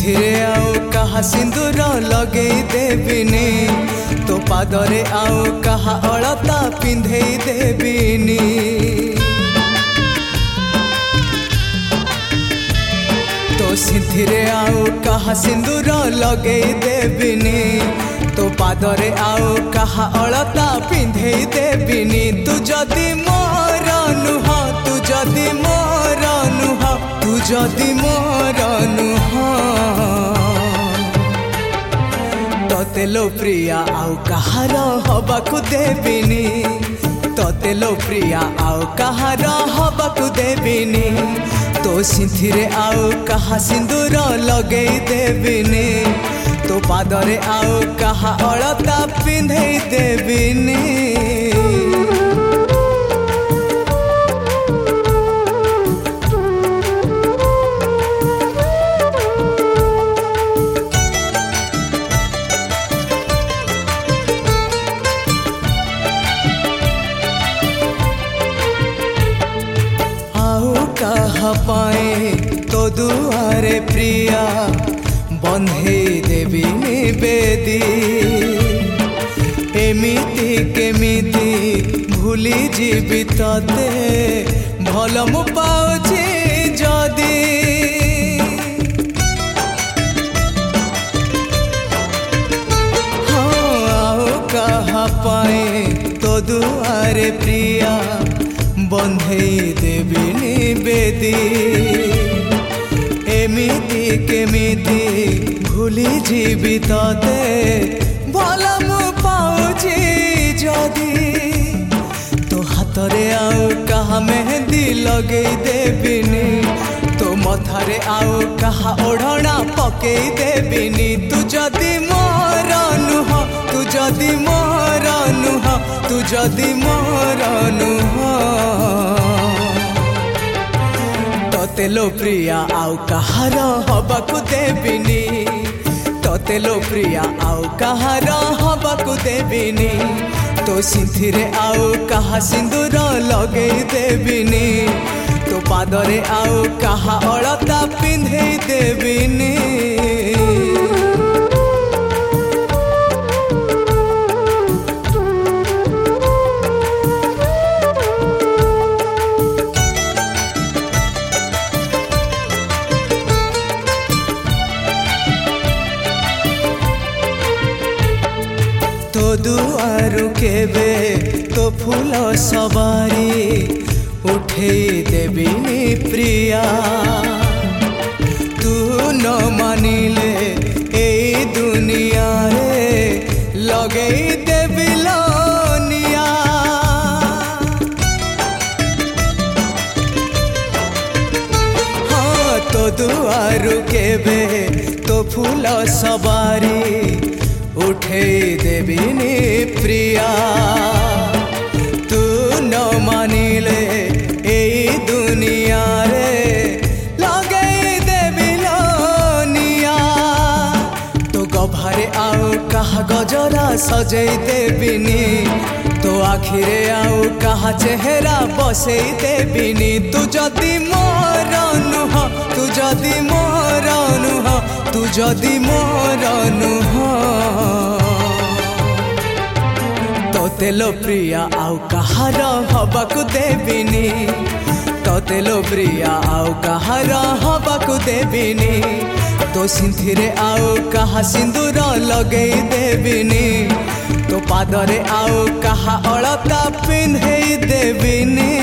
सिंथिरे आउ कहा सिंदूर लगेई देबिनी तो पादरे आउ कहा अलता पिंधेई देबिनी। तो सिंथिरे आउ कहा सिंदूर लगेई देबिनी तो पादरे आउ कहा अलता पिंधेई देबिनी। तू जदि मोर नुह तू जदि मोर नुह तू जदि मोर नुह तोते लो प्रिया आउ कहार हबाकू देबिनी तोते लो प्रिया आउ कहार हबाकू देबिनी। तो सिंथिरे आउ कहा सिंदूर लगेई देबिनी तो पादरे आउ कहा अलता पिंधेई देबिनी। कहा पाए तो दुआरे प्रिया बंधेई देबिनी बेदी। एमिति केमिति भूली जीवी तते भल मु पाउछि जदी। हाँ कहा पाए तो दुआरे प्रिया बंधेई देबिनी बेदी। एमिति केमिति भूली जीवी तते भल मु पाउछि जदी। तो हाथरे आउ कहा मेहंदी लगेई देबिनी तो मथारे आउ कहा ओढ़ना पकेई देबिनी। तू जदि मोर नुह तू जदि मोर नुह तू जदि मोर नुह तोते लो प्रिया आउ कहार हबाकू देबिनी तोते लो प्रिया आउ कहार हबाकू देबिनी। तो सिंथिरे आउ कहा सिंदूर लगेई देबिनी तो पादरे आउ कहा अलता पिंधेई देबिनी। तो दुआरु केबे तो फूल सवारी उठेई देबिनी प्रिया। तू न मानिले ए दुनिया रे लगेई देबी लोनिया। हाँ तो दुआरु केबे तो फूल सवारी उठेई देबिनी प्रिया। तू न मानिले ए दुनिया रे लगेई देबी लोनिया। तो गभारे आउ कहा गजरा सजेई देबिनी तो आखिरे आउ कहा चेहरा बसेई देबिनी। तू जदि मोर नुह तू जदि मोर नुह तू जदि मोर नुह तोते लो प्रिया आउ कहार हबाकू देबिनी तोते लो प्रिया आउ कहार हबाकू देबिनी। तो सिंथिरे आउ कहा सिंदूर लगेई देबिनी तो पादरे आउ कहा अलता पिंधेई देबिनी।